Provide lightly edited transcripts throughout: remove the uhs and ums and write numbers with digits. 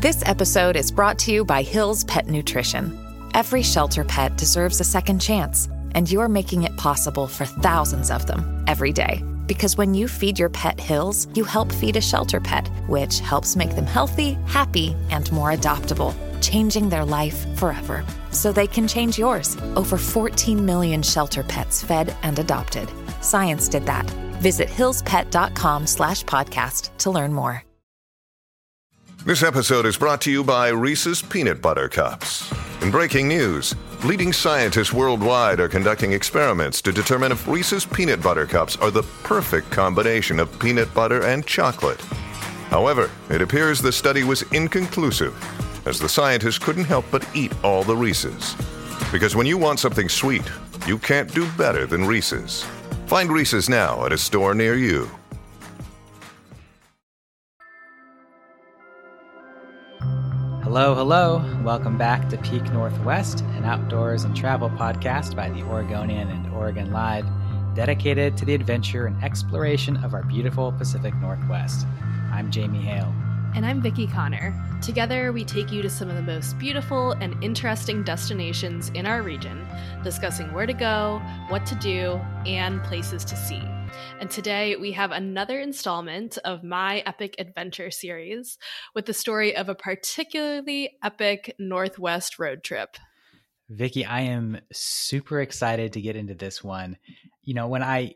This episode is brought to you by Hill's Pet Nutrition. Every shelter pet deserves a second chance, and you're making it possible for thousands of them every day. Because when you feed your pet Hill's, you help feed a shelter pet, which helps make them healthy, happy, and more adoptable, changing their life forever. So they can change yours. Over 14 million shelter pets fed and adopted. Science did that. Visit hillspet.com/podcast to learn more. This episode is brought to you by Reese's Peanut Butter Cups. In breaking news, leading scientists worldwide are conducting experiments to determine if Reese's Peanut Butter Cups are the perfect combination of peanut butter and chocolate. However, it appears the study was inconclusive, as the scientists couldn't help but eat all the Reese's. Because when you want something sweet, you can't do better than Reese's. Find Reese's now at a store near you. Hello. Welcome back to Peak Northwest, an outdoors and travel podcast by the Oregonian and Oregon Live, dedicated to the adventure and exploration of our beautiful Pacific Northwest. I'm Jamie Hale. And I'm Vicki Connor. Together, we take you to some of the most beautiful and interesting destinations in our region, discussing where to go, what to do, and places to see. And today we have another installment of My Epic Adventure series with the story of a particularly epic Northwest road trip. Vicki, I am super excited to get into this one. You know, when I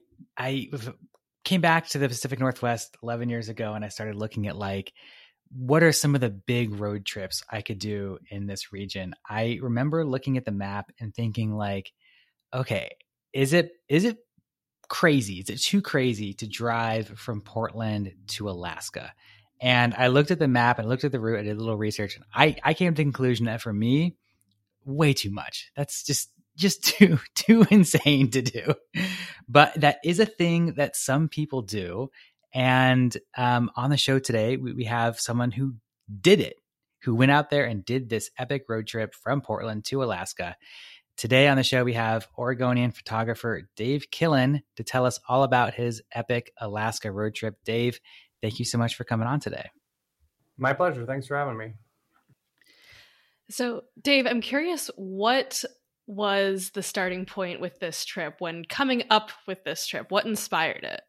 came back to the Pacific Northwest 11 years ago and I started looking at what are some of the big road trips I could do in this region? I remember looking at the map and thinking okay, is it crazy? Is it too crazy to drive from Portland to Alaska? And I looked at the map and looked at the route. I did a little research, and I came to the conclusion that for me, way too much. That's just too insane to do. But that is a thing that some people do. And on the show today, we have someone who did it, who went out there and did this epic road trip from Portland to Alaska. Today on the show, we have Oregonian photographer Dave Killen to tell us all about his epic Alaska road trip. Dave, thank you so much for coming on today. My pleasure. Thanks for having me. So, Dave, I'm curious, what was the starting point with this trip? When coming up with this trip, what inspired it?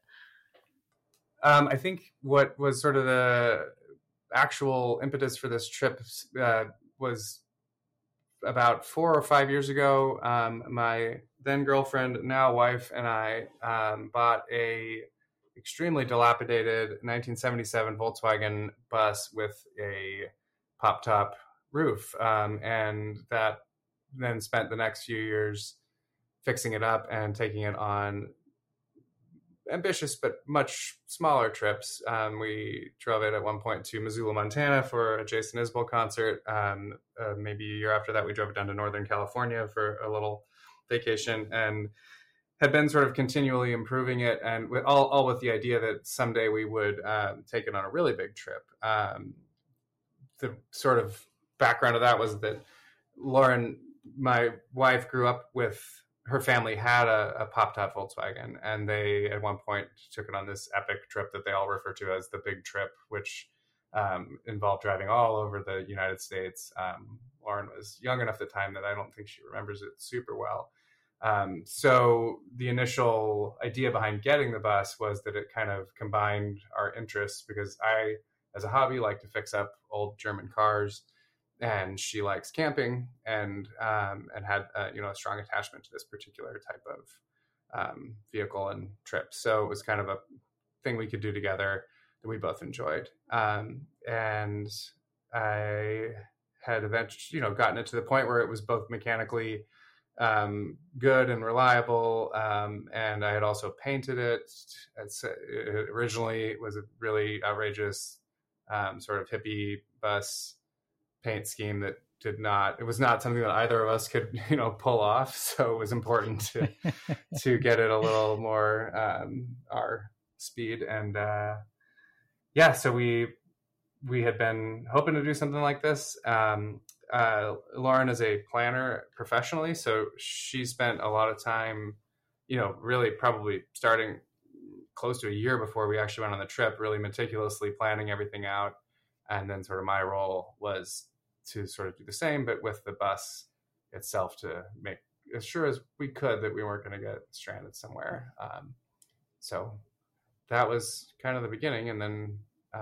I think what was sort of the actual impetus for this trip was about 4 or 5 years ago. My then girlfriend, now wife, and I bought a extremely dilapidated 1977 Volkswagen bus with a pop-top roof, and that then spent the next few years fixing it up and taking it on ambitious but much smaller trips. We drove it at one point to Missoula, Montana for a Jason Isbell concert. Maybe a year after that, we drove it down to Northern California for a little vacation, and had been sort of continually improving it, and all with the idea that someday we would take it on a really big trip. The sort of background of that was that Lauren, my wife, grew up with, her family had a pop-top Volkswagen, and they at one point took it on this epic trip that they all refer to as the Big Trip, which involved driving all over the United States. Lauren was young enough at the time that I don't think she remembers it super well. So the initial idea behind getting the bus was that it kind of combined our interests, because I, as a hobby, like to fix up old German cars, and she likes camping and had a strong attachment to this particular type of vehicle and trip. So it was kind of a thing we could do together that we both enjoyed. And I had eventually, gotten it to the point where it was both mechanically good and reliable. And I had also painted it. It originally was a really outrageous sort of hippie bus paint scheme that it was not something that either of us could, pull off. So it was important to get it a little more our speed. And so we had been hoping to do something like this. Lauren is a planner professionally, so she spent a lot of time, really probably starting close to a year before we actually went on the trip, really meticulously planning everything out. And then sort of my role was to sort of do the same, but with the bus itself, to make as sure as we could that we weren't going to get stranded somewhere. So that was kind of the beginning. And then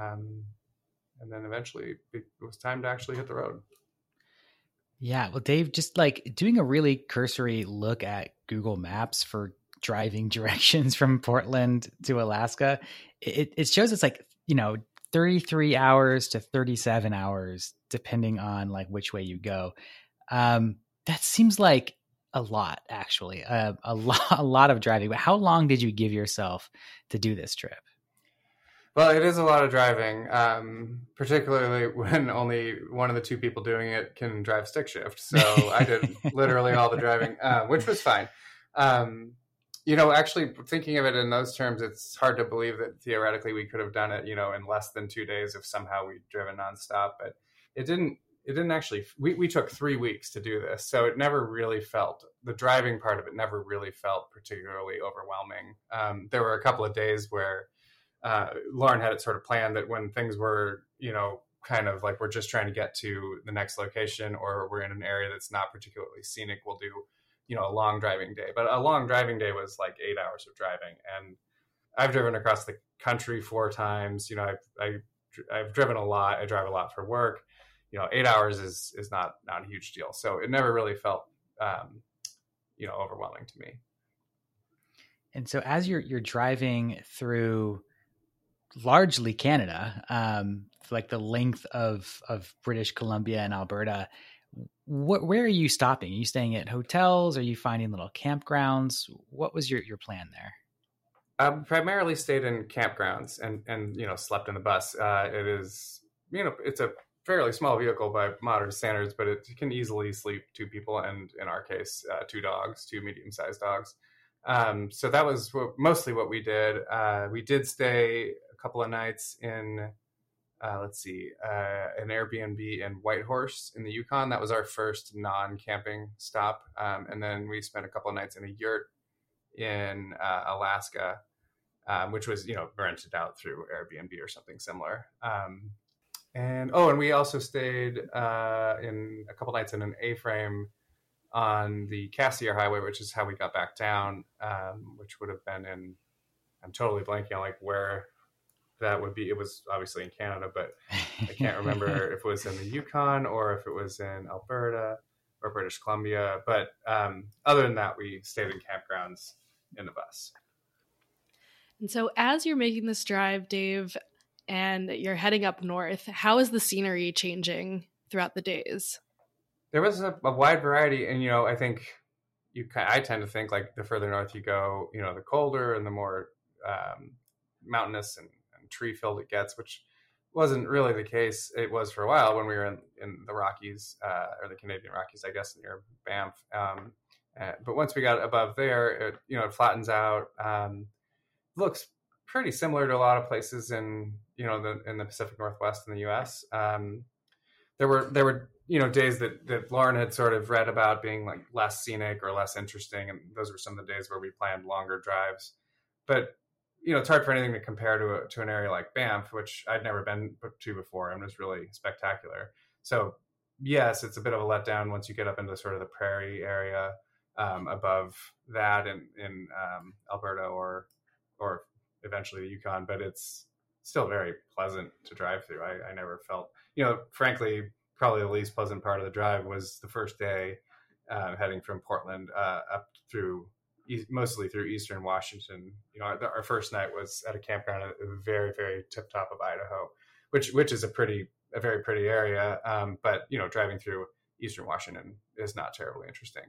eventually it was time to actually hit the road. Yeah. Well, Dave, just like doing a really cursory look at Google Maps for driving directions from Portland to Alaska, it shows it's like, 33 hours to 37 hours, depending on like which way you go. That seems like a lot, actually, a lot of driving. But how long did you give yourself to do this trip? Well, it is a lot of driving, particularly when only one of the two people doing it can drive stick shift. So I did literally all the driving, which was fine. Actually thinking of it in those terms, it's hard to believe that theoretically we could have done it, in less than 2 days if somehow we'd driven nonstop. But it didn't actually, we took 3 weeks to do this. So it never really felt, the driving part of it never really felt particularly overwhelming. There were a couple of days where Lauren had it sort of planned that when things were, kind of like we're just trying to get to the next location, or we're in an area that's not particularly scenic, we'll do, a long driving day. But a long driving day was like 8 hours of driving. And I've driven across the country 4 times. I've driven a lot. I drive a lot for work. 8 hours is not a huge deal. So it never really felt, overwhelming to me. And so as you're driving through largely Canada, like the length of British Columbia and Alberta, where are you stopping? Are you staying at hotels? Are you finding little campgrounds? What was your plan there? I primarily stayed in campgrounds and slept in the bus. It is, it's a fairly small vehicle by modern standards, but it can easily sleep 2 people, and in our case, 2 dogs, 2 medium-sized dogs. So that was mostly what we did. We did stay a couple of nights in, an Airbnb in Whitehorse in the Yukon. That was our first non-camping stop. And then we spent a couple of nights in a yurt in Alaska, which was, rented out through Airbnb or something similar. And we also stayed in a couple nights in an A-frame on the Cassiar Highway, which is how we got back down, which would have been in, I'm totally blanking on like where that would be. It was obviously in Canada, but I can't remember if it was in the Yukon or if it was in Alberta or British Columbia. But other than that, we stayed in campgrounds in the bus. And so as you're making this drive, Dave, and you're heading up north, how is the scenery changing throughout the days? There was a wide variety. And, I think I tend to think like the further north you go, the colder and the more mountainous and tree-filled it gets, which wasn't really the case. It was for a while when we were in the Rockies, or the Canadian Rockies, I guess, near Banff. But once we got above there, it flattens out. Looks pretty similar to a lot of places in the Pacific Northwest in the U.S. There were days that Lauren had sort of read about being like less scenic or less interesting, and those were some of the days where we planned longer drives. But it's hard for anything to compare to an area like Banff, which I'd never been to before, and was really spectacular. So yes, it's a bit of a letdown once you get up into sort of the prairie area above that in Alberta or eventually the Yukon, but it's still very pleasant to drive through. I never felt, frankly, probably the least pleasant part of the drive was the first day heading from Portland up mostly through Eastern Washington. Our first night was at a campground at the very, very tip top of Idaho, which is a very pretty area. But driving through Eastern Washington is not terribly interesting.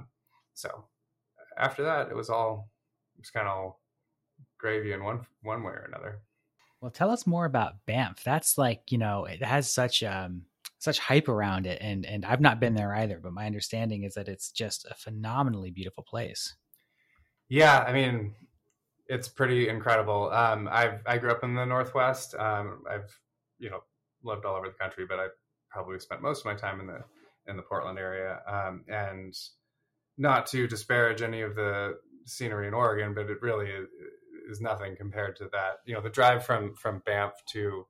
So after that, it was kind of gravy in one way or another. Well, tell us more about Banff. That's like, it has such hype around it, and I've not been there either, but my understanding is that it's just a phenomenally beautiful place. Yeah, I mean, it's pretty incredible. I grew up in the Northwest. I've lived all over the country, but I probably spent most of my time in the Portland area. And not to disparage any of the scenery in Oregon, but it really is nothing compared to that. The drive from Banff to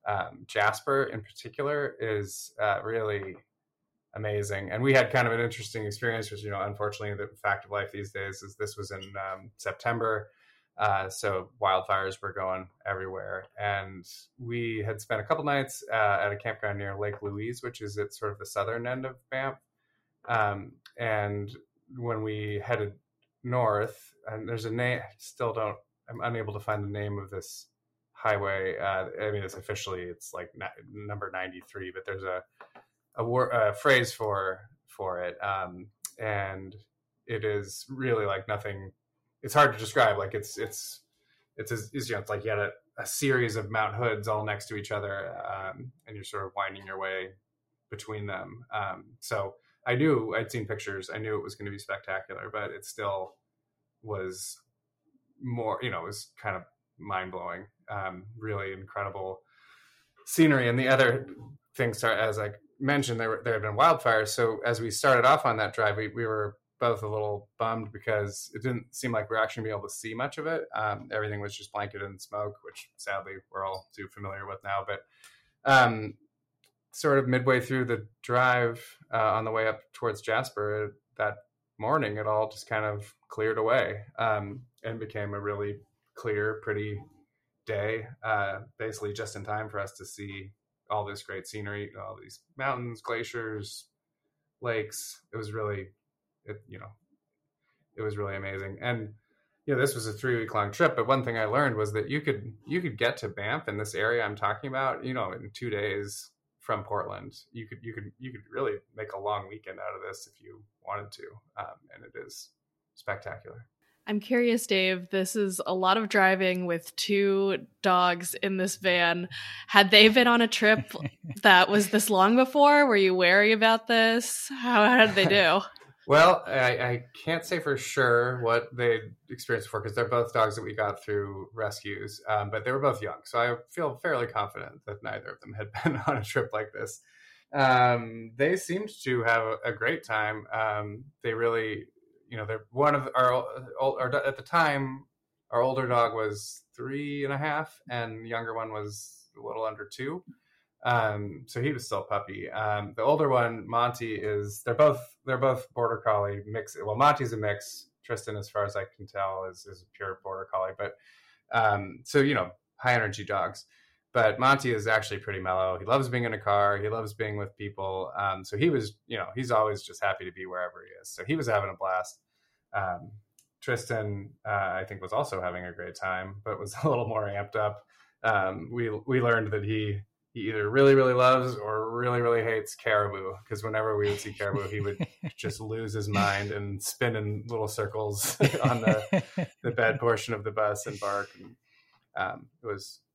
Jasper in particular is really amazing. And we had kind of an interesting experience, which, unfortunately, the fact of life these days is this was in September. So wildfires were going everywhere. And we had spent a couple nights at a campground near Lake Louise, which is at sort of the southern end of Banff. And when we headed north, and there's a name, I'm unable to find the name of this highway. I mean, it's like number 93, but there's a phrase for it. And it is really like nothing. It's hard to describe. Like it's like you had a series of Mount Hoods all next to each other, and you're sort of winding your way between them. So I'd seen pictures. I knew it was going to be spectacular, but it still was more, it was kind of mind blowing. Really incredible scenery. And the other things, as I mentioned, there had been wildfires. So as we started off on that drive, we were both a little bummed because it didn't seem like we were actually going to be able to see much of it. Everything was just blanketed in smoke, which sadly we're all too familiar with now. But sort of midway through the drive on the way up towards Jasper that morning, it all just kind of cleared away and became a really clear, pretty day, basically just in time for us to see all this great scenery, all these mountains, glaciers, lakes. It was really, it was really amazing. And, this was a 3-week long trip, but one thing I learned was that you could get to Banff in this area I'm talking about, in 2 days from Portland. You could really make a long weekend out of this if you wanted to. And it is spectacular. I'm curious, Dave, this is a lot of driving with 2 dogs in this van. Had they been on a trip that was this long before? Were you wary about this? How did they do? Well, I can't say for sure what they experienced before because they're both dogs that we got through rescues, but they were both young. So I feel fairly confident that neither of them had been on a trip like this. They seemed to have a great time. They really... they're one of at the time, our older dog was 3.5 and the younger one was a little under 2. So he was still a puppy. The older one, Monty, they're both border collie mix. Well, Monty's a mix. Tristan, as far as I can tell, is a pure border collie, but, so, high energy dogs, but Monty is actually pretty mellow. He loves being in a car. He loves being with people. So he was, he's always just happy to be wherever he is. So he was having a blast. Tristan, I think, was also having a great time, but was a little more amped up. We learned that he either really, really loves or really, really hates caribou, because whenever we would see caribou, he would just lose his mind and spin in little circles on the bed portion of the bus and bark. And it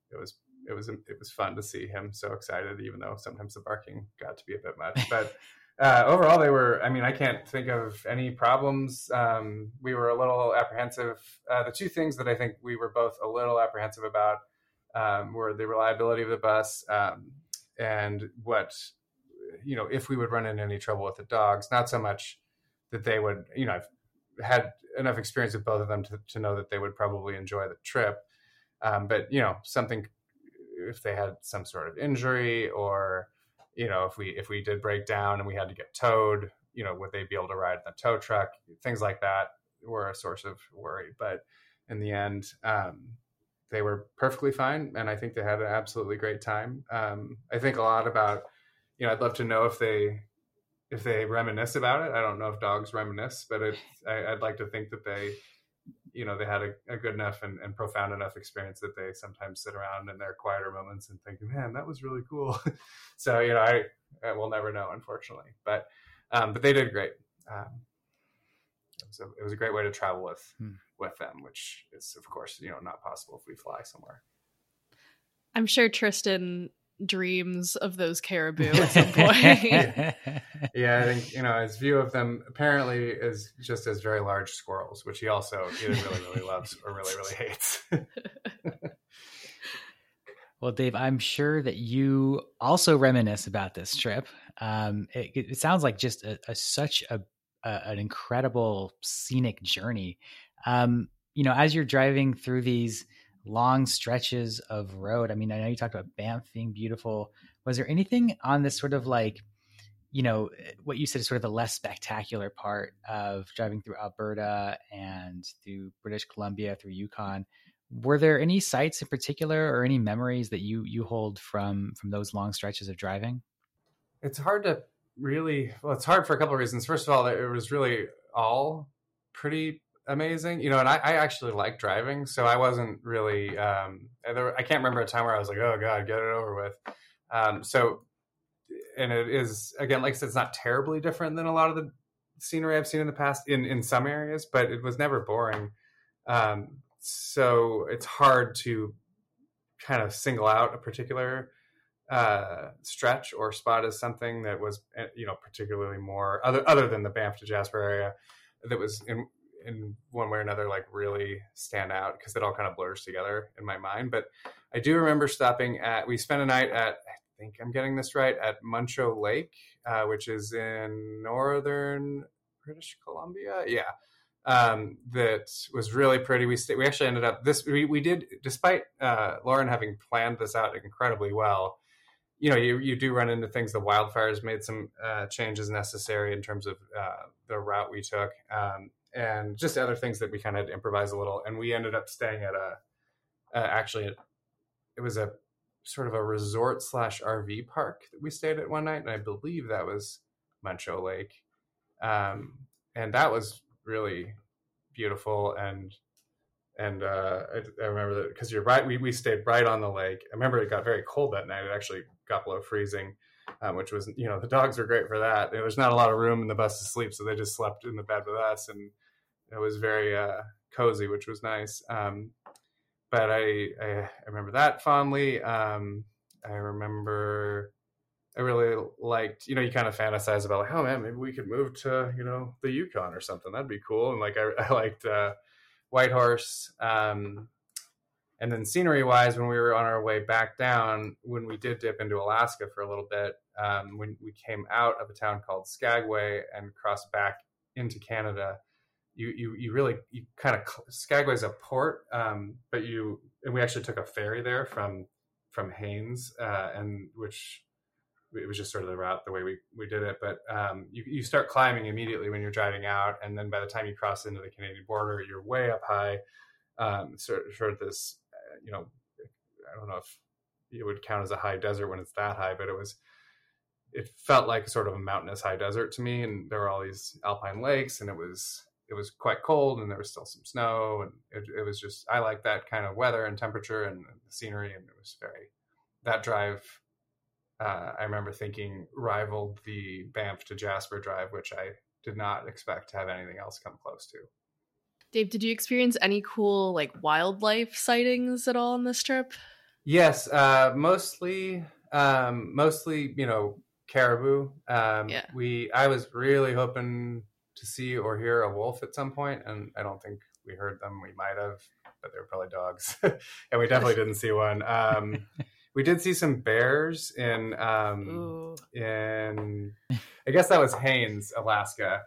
was fun to see him so excited, even though sometimes the barking got to be a bit much. But overall, I can't think of any problems. We were a little apprehensive. The 2 things that I think we were both a little apprehensive about were the reliability of the bus and what, if we would run into any trouble with the dogs. Not so much that they would, I've had enough experience with both of them to know that they would probably enjoy the trip. But, something, if they had some sort of injury or, if we did break down and we had to get towed, would they be able to ride in the tow truck? Things like that were a source of worry. But in the end, they were perfectly fine. And I think they had an absolutely great time. I think a lot about, I'd love to know if they reminisce about it. I don't know if dogs reminisce, but I'd like to think that they had a good enough and profound enough experience that they sometimes sit around in their quieter moments and think, man, that was really cool. So, I will never know, unfortunately, but they did great. It was a great way to travel with them, which is, of course, not possible if we fly somewhere. I'm sure Tristan dreams of those caribou at some point. Yeah, I think, his view of them apparently is just as very large squirrels, which he also either really, really loves or really, really hates. Well, Dave, I'm sure that you also reminisce about this trip. It sounds like just such an incredible scenic journey. As you're driving through these long stretches of road. I mean, I know you talked about Banff being beautiful. Was there anything on this sort of like, you know, what you said is sort of the less spectacular part of driving through Alberta and through British Columbia, through Yukon? Were there any sites in particular or any memories that you hold from those long stretches of driving? It's hard to really, well, it's hard for a couple of reasons. First of all, it was really all pretty amazing, you know, and I actually like driving. So I wasn't really, I can't remember a time where I was like, oh God, get it over with. And it is, again, like I said, it's not terribly different than a lot of the scenery I've seen in the past in some areas, but it was never boring. So it's hard to kind of single out a particular stretch or spot as something that was, you know, particularly more other than the Banff to Jasper area that was in one way or another, like really stand out, because it all kind of blurs together in my mind. But I do remember we spent a night at, I think I'm getting this right, at Muncho Lake, which is in northern British Columbia. Yeah. That was really pretty. We actually ended up we did, despite Lauren having planned this out incredibly well, you know, you do run into things. The wildfires made some changes necessary in terms of the route we took, and just other things that we kind of had to improvise a little. And we ended up staying at it was a sort of a resort / RV park that we stayed at one night. And I believe that was Muncho Lake. And that was really beautiful. And I remember that, because you're right, we stayed right on the lake. I remember it got very cold that night. It actually got below freezing, which was, you know, the dogs were great for that. There was not a lot of room in the bus to sleep, so they just slept in the bed with us, and it was very cozy, which was nice. But I remember that fondly. I remember I really liked, you know, you kind of fantasize about like, oh man, maybe we could move to, you know, the Yukon or something. That'd be cool. And like, I liked Whitehorse. And then scenery wise, when we were on our way back down, when we did dip into Alaska for a little bit, when we came out of a town called Skagway and crossed back into Canada, you kind of, Skagway's a port, but and we actually took a ferry there from Haines, and which it was just sort of the route, the way we did it. But you start climbing immediately when you're driving out, and then by the time you cross into the Canadian border, you're way up high. Sort of this, you know, I don't know if it would count as a high desert when it's that high, but it felt like sort of a mountainous high desert to me. And there were all these alpine lakes, and it was quite cold, and there was still some snow, and it was just, I like that kind of weather and temperature and the scenery. And it was that drive, I remember thinking rivaled the Banff to Jasper drive, which I did not expect to have anything else come close to. Dave, did you experience any cool like wildlife sightings at all on this trip? Yes, mostly, you know, caribou. Yeah. I was really hoping to see or hear a wolf at some point, and I don't think we heard them. We might have, but they were probably dogs, and we definitely didn't see one. We did see some bears in I guess that was Haines, Alaska.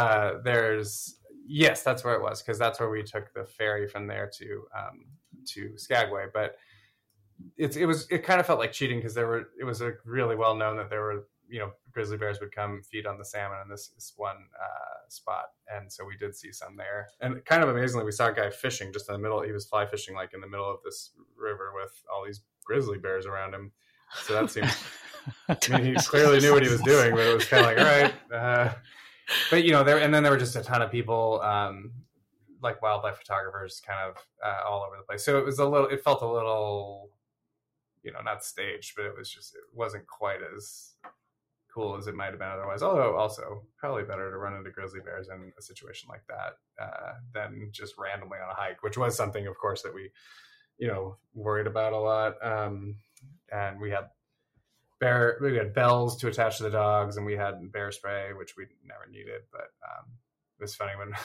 Yes, that's where it was, because that's where we took the ferry from there to Skagway. But it kind of felt like cheating, because it was a really well known that there were, you know, grizzly bears would come feed on the salmon in this one spot, and so we did see some there. And kind of amazingly, we saw a guy fishing just in the middle. He was fly fishing like in the middle of this river with all these grizzly bears around him. So that seemed, I mean, he clearly knew what he was doing, but it was kind of like, all right. But you know, then there were just a ton of people, like wildlife photographers, kind of all over the place. So it felt a little, you know, not staged, but it wasn't quite as cool as it might have been otherwise. Although also probably better to run into grizzly bears in a situation like that than just randomly on a hike, which was something, of course, that we, you know, worried about a lot. And we had bells to attach to the dogs, and we had bear spray, which we never needed. But it was funny when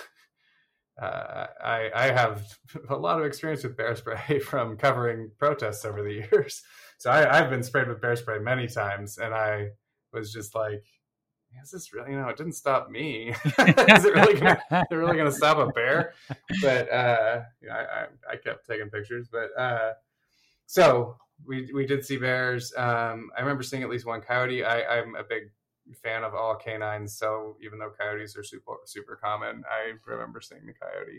I have a lot of experience with bear spray from covering protests over the years. So I've been sprayed with bear spray many times, and I was just like, is this really, it didn't stop me. Is it really gonna stop a bear? But I kept taking pictures. But so we did see bears. I remember seeing at least one coyote. I'm a big fan of all canines, so even though coyotes are super common, I remember seeing the coyote.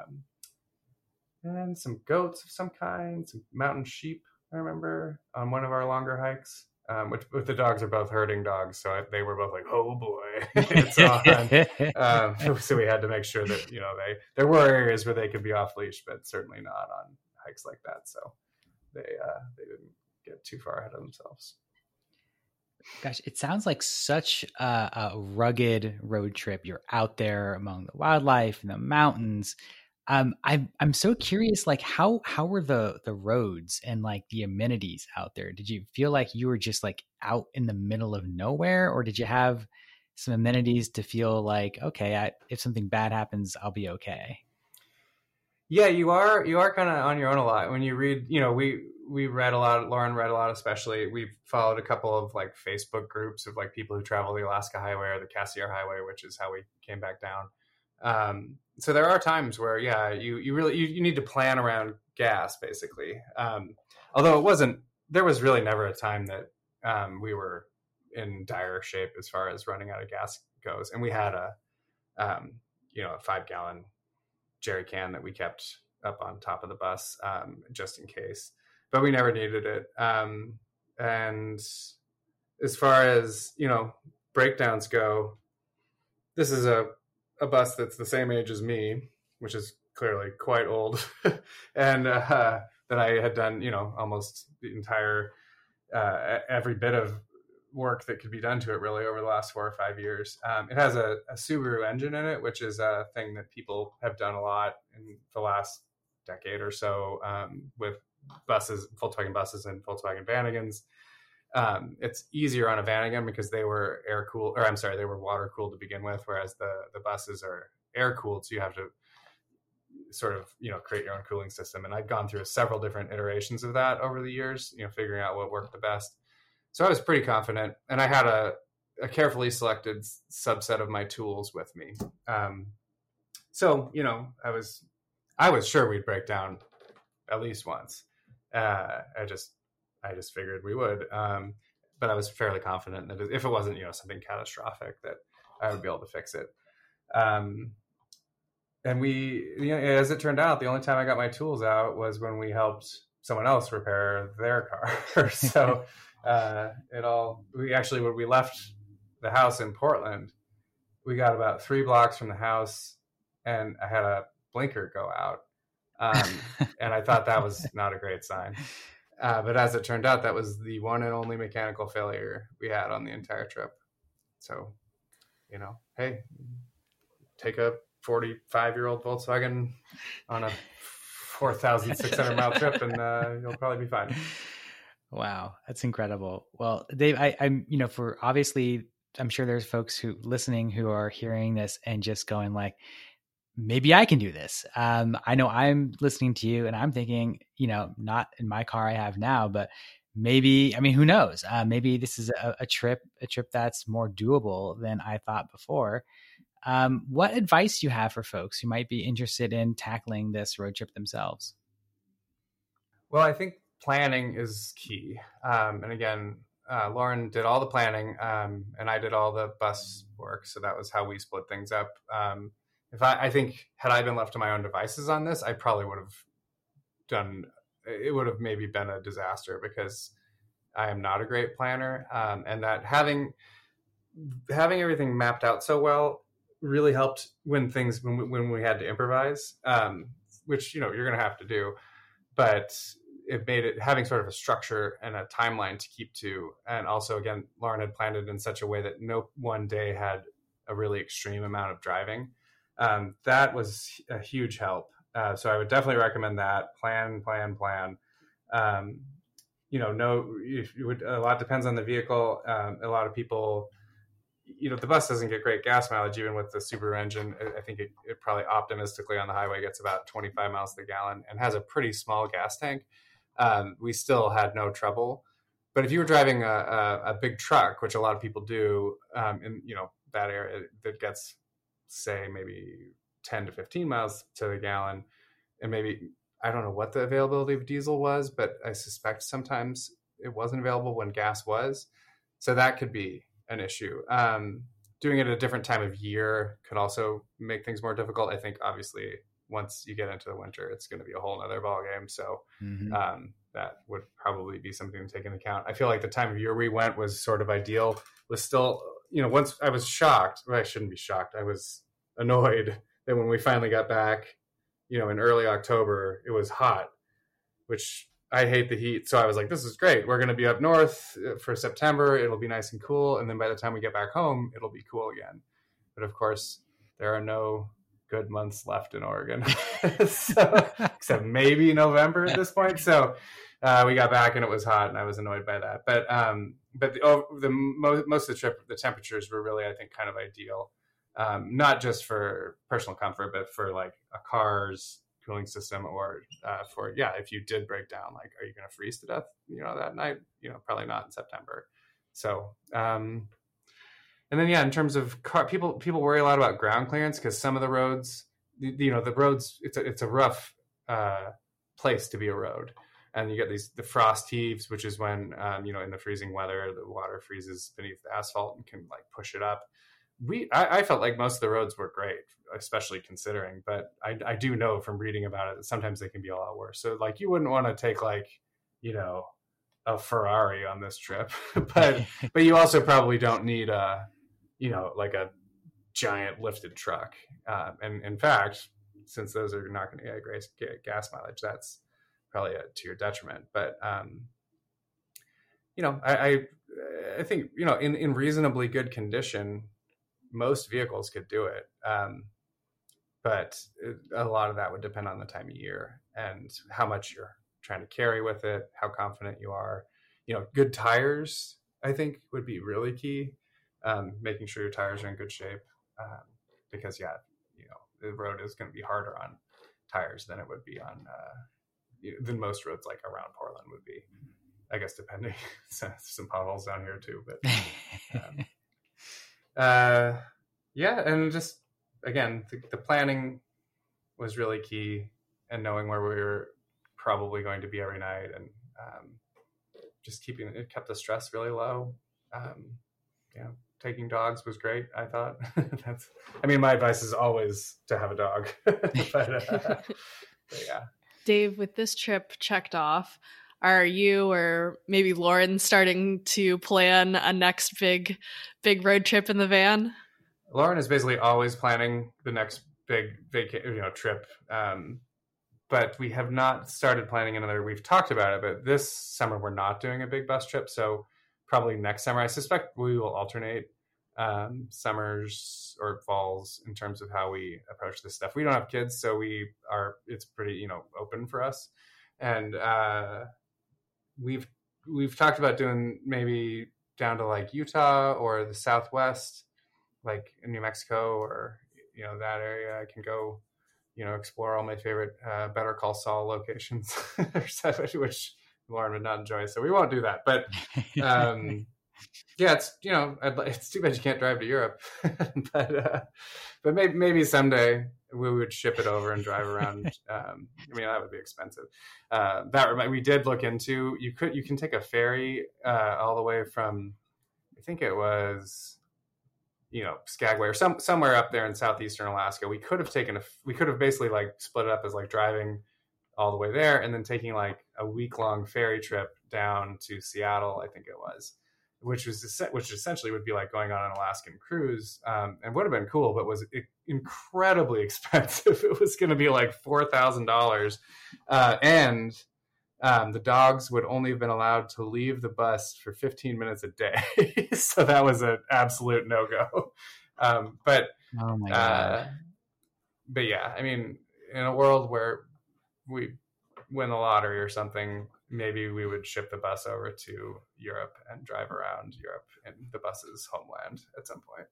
And some goats of some kind, some mountain sheep, I remember, on one of our longer hikes. Which the dogs are both herding dogs, so they were both like, "Oh boy, it's on." So we had to make sure that there were areas where they could be off leash, but certainly not on hikes like that. So they didn't get too far ahead of themselves. Gosh, it sounds like such a rugged road trip. You're out there among the wildlife and the mountains. I'm so curious, like how were the roads and like the amenities out there? Did you feel like you were just like out in the middle of nowhere, or did you have some amenities to feel like, okay, if something bad happens, I'll be okay? Yeah, you are kind of on your own a lot when you read. We read a lot. Lauren read a lot, especially. We've followed a couple of like Facebook groups of like people who travel the Alaska Highway or the Cassiar Highway, which is how we came back down. So there are times where, you really need to plan around gas, basically. Although there was really never a time that we were in dire shape as far as running out of gas goes. And we had a 5-gallon jerry can that we kept up on top of the bus, just in case, but we never needed it. And as far as, breakdowns go, this is a bus that's the same age as me, which is clearly quite old, and that I had done, almost the entire, every bit of work that could be done to it really over the last 4 or 5 years. It has a Subaru engine in it, which is a thing that people have done a lot in the last decade or so, with buses, Volkswagen buses and Volkswagen Vanagons. It's easier on a Vanagon because they were they were water cooled to begin with, whereas the buses are air cooled. So you have to sort of, create your own cooling system. And I'd gone through several different iterations of that over the years, figuring out what worked the best. So I was pretty confident, and I had a carefully selected subset of my tools with me. So, I was sure we'd break down at least once. I just figured we would, but I was fairly confident that if it wasn't, something catastrophic, that I would be able to fix it. And we, as it turned out, the only time I got my tools out was when we helped someone else repair their car. So when we left the house in Portland, we got about 3 blocks from the house, and I had a blinker go out. And I thought that was not a great sign. But as it turned out, that was the one and only mechanical failure we had on the entire trip. So, hey, take a 45-year-old Volkswagen on a 4,600 mile trip, and you'll probably be fine. Wow, that's incredible. Well, Dave, I'm for obviously, I'm sure there's folks listening who are hearing this and just going like, maybe I can do this. I know I'm listening to you and I'm thinking, not in my car I have now, but maybe, who knows? Maybe this is a trip that's more doable than I thought before. What advice do you have for folks who might be interested in tackling this road trip themselves? Well, I think planning is key. And again, Lauren did all the planning, and I did all the bus work. So that was how we split things up. I think had I been left to my own devices on this, I probably would have it would have maybe been a disaster, because I am not a great planner. And that having everything mapped out so well really helped when we had to improvise, which, you're going to have to do, but it made it, having sort of a structure and a timeline to keep to. And also, again, Lauren had planned it in such a way that no one day had a really extreme amount of driving. That was a huge help. So I would definitely recommend that. Plan. A lot depends on the vehicle. A lot of people, the bus doesn't get great gas mileage, even with the Subaru engine. I think it probably optimistically on the highway gets about 25 miles to the gallon and has a pretty small gas tank. We still had no trouble, But if you were driving a big truck, which a lot of people do, in that area that gets, say, maybe 10 to 15 miles to the gallon, and maybe, I don't know what the availability of diesel was, but I suspect sometimes it wasn't available when gas was. So that could be an issue. Doing it at a different time of year could also make things more difficult. I think obviously once you get into the winter, it's going to be a whole nother ballgame. So that would probably be something to take into account. I feel like the time of year we went was sort of ideal. Was still, once I was shocked, well, I shouldn't be shocked. I was annoyed that when we finally got back, in early October, it was hot, which I hate the heat. So I was like, this is great. We're going to be up north for September. It'll be nice and cool. And then by the time we get back home, it'll be cool again. But of course, there are no good months left in Oregon, except maybe November at this point. So we got back and it was hot, and I was annoyed by that. But most of the trip, the temperatures were really, I think, kind of ideal. Not just for personal comfort, but for like a car's cooling system, or if you did break down, like, are you going to freeze to death, that night? Probably not in September. So, and then, in terms of people worry a lot about ground clearance, because some of the roads, the roads, it's a rough place to be a road. And you get the frost heaves, which is when, in the freezing weather, the water freezes beneath the asphalt and can like push it up. I felt like most of the roads were great, especially considering, but I do know from reading about it that sometimes they can be a lot worse. So like, you wouldn't want to take like, a Ferrari on this trip, but you also probably don't need like a giant lifted truck. And in fact, since those are not going to get gas mileage, that's probably to your detriment. But, I think, in reasonably good condition, most vehicles could do it. But a lot of that would depend on the time of year and how much you're trying to carry with it, how confident you are. Good tires, I think, would be really key. Making sure your tires are in good shape. Because the road is going to be harder on tires than it would be on, than most roads like around Portland would be. I guess depending, some potholes down here too, but, and just, again, the planning was really key, and knowing where we were probably going to be every night, and just it kept the stress really low. Taking dogs was great, I thought. My advice is always to have a dog. but yeah. Dave, with this trip checked off, are you or maybe Lauren starting to plan a next big road trip in the van? Lauren is basically always planning the next big trip. But we have not started planning another. We've talked about it, but this summer we're not doing a big bus trip. So probably next summer, I suspect we will alternate summers or falls in terms of how we approach this stuff. We don't have kids, so it's pretty, open for us. And we've talked about doing maybe down to like Utah or the Southwest, like in New Mexico, or, that area. I can go, explore all my favorite Better Call Saul locations, which Lauren would not enjoy. So we won't do that. But it's, it's too bad you can't drive to Europe. but maybe someday we would ship it over and drive around. That would be expensive. We did look into, you can take a ferry all the way from, I think it was, Skagway or somewhere up there in southeastern Alaska. We could have basically like split it up as like driving all the way there and then taking like a week-long ferry trip down to Seattle, I think it was, which essentially would be like going on an Alaskan cruise, and would have been cool, but was incredibly expensive. It was going to be like $4,000, and the dogs would only have been allowed to leave the bus for 15 minutes a day. So that was an absolute no-go. But oh my God. But yeah, in a world where we win the lottery or something, maybe we would ship the bus over to Europe and drive around Europe in the bus's homeland at some point.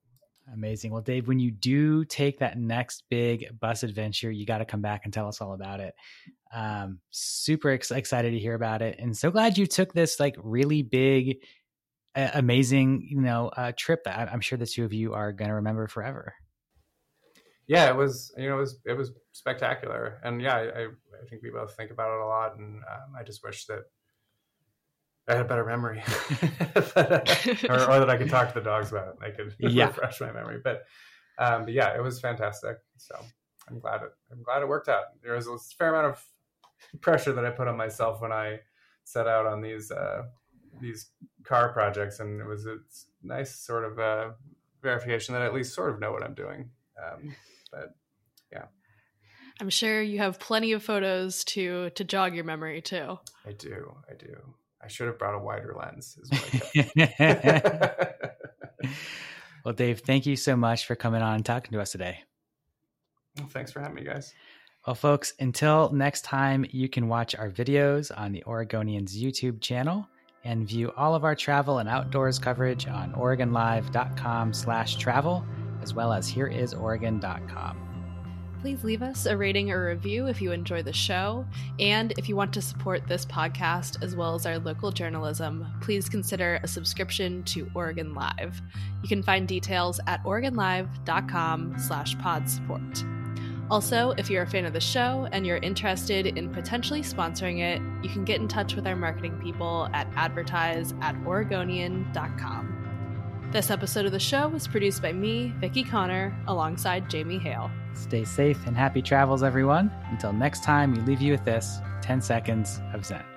Amazing. Well, Dave, when you do take that next big bus adventure, you got to come back and tell us all about it. Super excited to hear about it. And so glad you took this like really big, amazing, trip that I'm sure the two of you are going to remember forever. Yeah, it was spectacular. And yeah, I think we both think about it a lot. And I just wish that I had a better memory or that I could talk to the dogs about it. And I could refresh my memory. But yeah, it was fantastic. So I'm glad it worked out. There was a fair amount of pressure that I put on myself when I set out on these car projects, and it's nice sort of verification that I at least sort of know what I'm doing. But yeah, I'm sure you have plenty of photos to jog your memory too. I do. I should have brought a wider lens. Is what I Well, Dave, thank you so much for coming on and talking to us today. Well, thanks for having me, guys. Well, folks, until next time, you can watch our videos on the Oregonians YouTube channel and view all of our travel and outdoors coverage on OregonLive.com/travel, as well as HereIsOregon.com. Please leave us a rating or review if you enjoy the show. And if you want to support this podcast as well as our local journalism, please consider a subscription to Oregon Live. You can find details at OregonLive.com/podsupport. Also, if you're a fan of the show and you're interested in potentially sponsoring it, you can get in touch with our marketing people at advertise@oregonian.com. This episode of the show was produced by me, Vicki Connor, alongside Jamie Hale. Stay safe and happy travels, everyone. Until next time, we leave you with this 10 seconds of Zen.